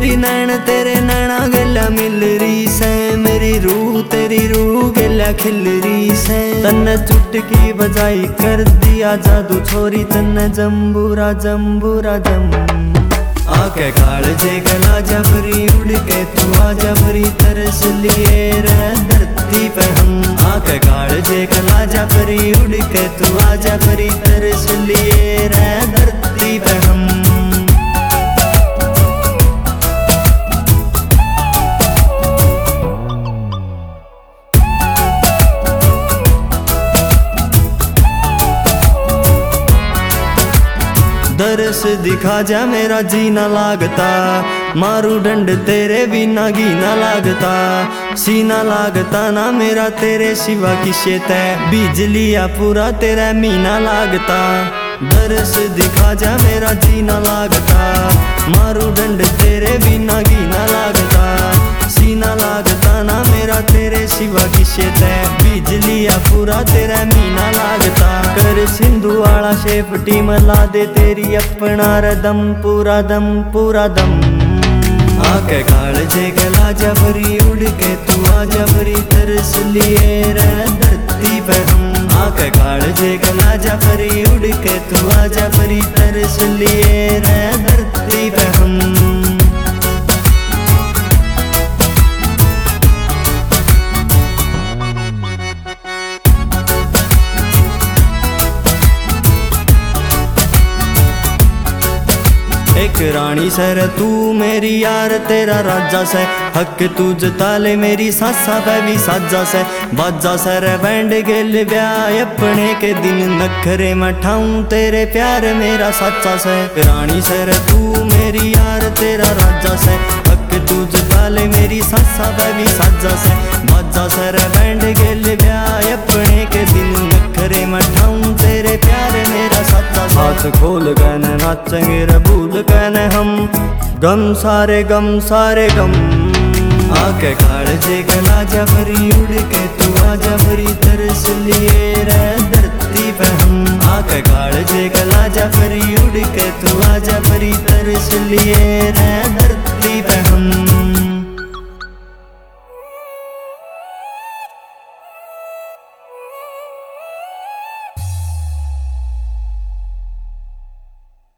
मेरी नैन तेरे नैना गला मिल रही से, मेरी रूह तेरी रूह गला खिल रही से। तन्ने चुटकी बजाई कर दिया जादू छोरी, तन्ने जम्बूरा जम्बूरा जम। आके कालजे गला जबरी उड़ के तू आ जबरी, तरस लिए रे धरती पे हम। आके कालजे गला जबरी उड़ के तू आ जबरी, तरस लिए रे धरती पे हम। दरस दिखा जा मेरा जीना लागता, मारू डंड तेरे बिना गीना लागता। सीना लागता ना मेरा तेरे सिवा किसे तय, बिजलिया पूरा तेरा मीना लागता। दरस दिखा जा मेरा जीना लागता, मारू डंड तेरे बिना गीना लागता। सीना लागता ना मेरा तेरे सिवा किसे तय, बिजलिया पूरा तेरा मीना लागता। कर सिंधु वाला शेपटी मला दे तेरी अपना रदम पूरा दम पूरा दम। आके कालजे गला जबरी उड़ के तू आ जबरी, तरस लिए रे धरती पे हम। आके कालजे गला जबरी उड़ के तू आ जबरी, तरस लिए रे धरती पे हम। एक रानी सर तू मेरी यार तेरा राजा से, हक तू जता ले मेरी सासा पे भी साजा से। बाजा सर बैंड गेल ब्याह अपने के दिन, नखरे मठाऊं तेरे प्यार मेरा सच्चा से। रानी सर तू मेरी यार तेरा राजा से, हक तू जता ले मेरी सासा पे भी साजा से। बाजा सर बैंड गेल ब्याह अपने के दिन, नखरे मठाऊं तेरे प्यार मेरा सच्चा से। हाथ खोल गए नाचेंगे रे भूल कहने हम, गम सारे गम सारे गम। आके कालजे गला जबरी उड़ के तू आ जबरी, तरस लिए रे धरती पे हम। आके कालजे गला जबरी उड़ के तू आ जबरी, तरस लिए रे।